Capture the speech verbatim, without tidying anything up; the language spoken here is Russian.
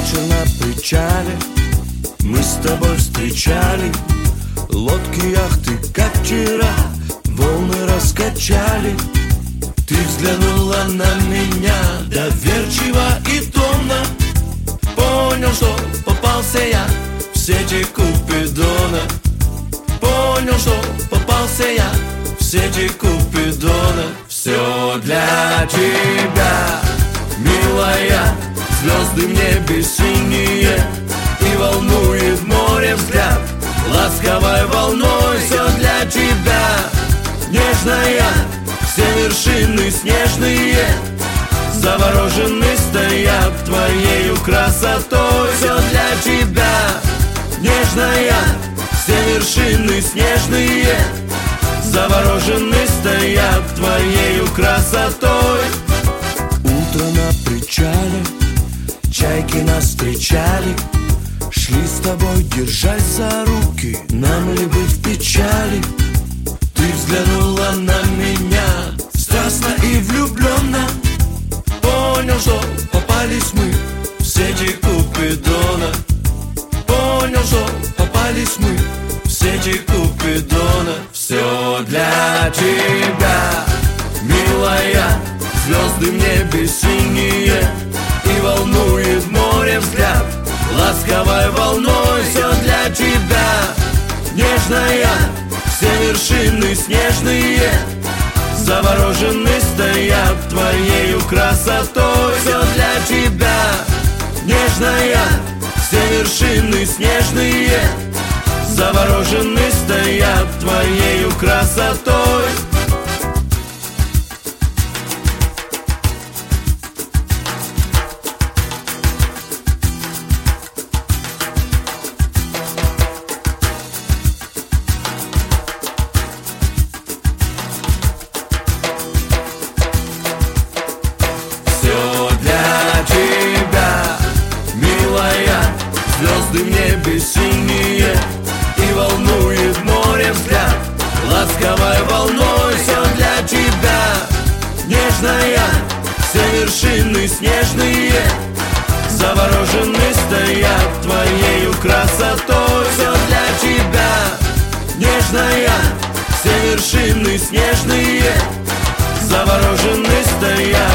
вечер на причале мы с тобой встречали. Лодки, яхты, как вчера, волны раскачали. Ты взглянула на меня доверчиво и томно. Понял, что попался я в сети Купидона. Понял, что попался я в сети Купидона. Все для тебя, милая, звезды в небе синие, и волнует море взгляд ласковой волной. Все для тебя, нежная, все вершины снежные заворожены стоят твоею красотой. Все для тебя, нежная, все вершины снежные заворожены стоят твоею красотой. Утро на причале, чайки нас встречали. Шли с тобой, держась за руки, нам ли быть в печали. Ты взглянула на меня страстно и влюбленно. Понял, что попались мы в сети Купидона. Понял, что попались мы в сети Купидона. Все для тебя, милая, звезды в небе синие, и волнует море взгляд ласковой волной. Все для тебя, нежная, все вершины снежные заворожены стоят твоею красотой. Все для тебя, нежная, все вершины снежные заворожены стоят твоею красотой. Звезды в небе синие, и волнует море взгляд ласковой волной. Все для тебя, нежная, все вершины снежные заворожены стоят твоею красотой. Все для тебя, нежная, все вершины снежные заворожены стоят